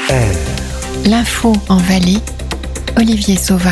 L'info en Valais, Olivier Sauva.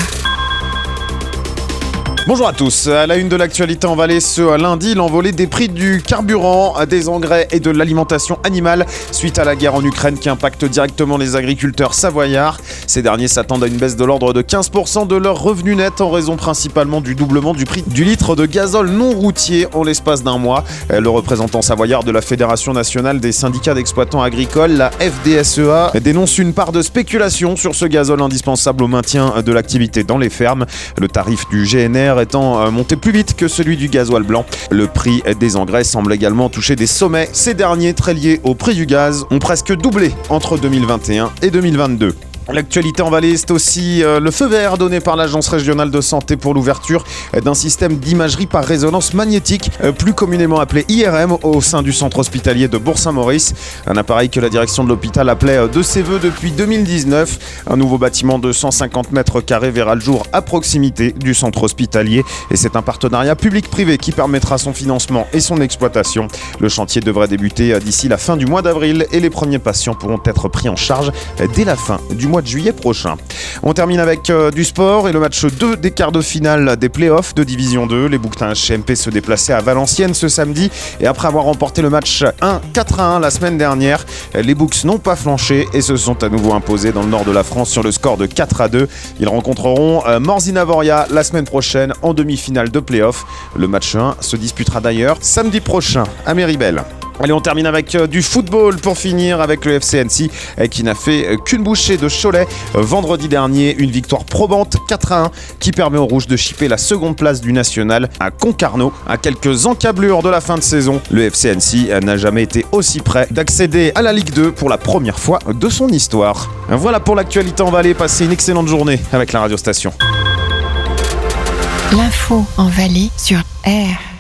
Bonjour à tous. À la une de l'actualité en Valais ce lundi, l'envolée des prix du carburant, des engrais et de l'alimentation animale suite à la guerre en Ukraine qui impacte directement les agriculteurs savoyards. Ces derniers s'attendent à une baisse de l'ordre de 15% de leurs revenus nets en raison principalement du doublement du prix du litre de gazole non routier en l'espace d'un mois. Le représentant savoyard de la Fédération nationale des syndicats d'exploitants agricoles, la FDSEA, dénonce une part de spéculation sur ce gazole indispensable au maintien de l'activité dans les fermes. Le tarif du GNR étant monté plus vite que celui du gasoil blanc. Le prix des engrais semble également toucher des sommets. Ces derniers, très liés au prix du gaz, ont presque doublé entre 2021 et 2022. L'actualité en Valais, c'est aussi le feu vert donné par l'Agence régionale de santé pour l'ouverture d'un système d'imagerie par résonance magnétique, plus communément appelé IRM, au sein du centre hospitalier de Bourg-Saint-Maurice. Un appareil que la direction de l'hôpital appelait de ses voeux depuis 2019. Un nouveau bâtiment de 150 mètres carrés verra le jour à proximité du centre hospitalier. Et c'est un partenariat public-privé qui permettra son financement et son exploitation. Le chantier devrait débuter d'ici la fin du mois d'avril et les premiers patients pourront être pris en charge dès la fin du mois de juillet prochain. On termine avec du sport et le match 2 des quarts de finale des playoffs de Division 2. Les Bouquetins HMP se déplaçaient à Valenciennes ce samedi et après avoir remporté le match 4-1 la semaine dernière, les Boucs n'ont pas flanché et se sont à nouveau imposés dans le nord de la France sur le score de 4-2. Ils rencontreront Morzine-Avoria la semaine prochaine en demi-finale de playoffs. Le match 1 se disputera d'ailleurs samedi prochain à Méribel. Allez, on termine avec du football pour finir avec le FC Annecy qui n'a fait qu'une bouchée de Cholet vendredi dernier. Une victoire probante 4-1 qui permet aux Rouges de chipper la seconde place du national à Concarneau. À quelques encablures de la fin de saison, le FC Annecy n'a jamais été aussi près d'accéder à la Ligue 2 pour la première fois de son histoire. Voilà pour l'actualité en Valais. Passez une excellente journée avec la radio station. L'info en Valais sur R.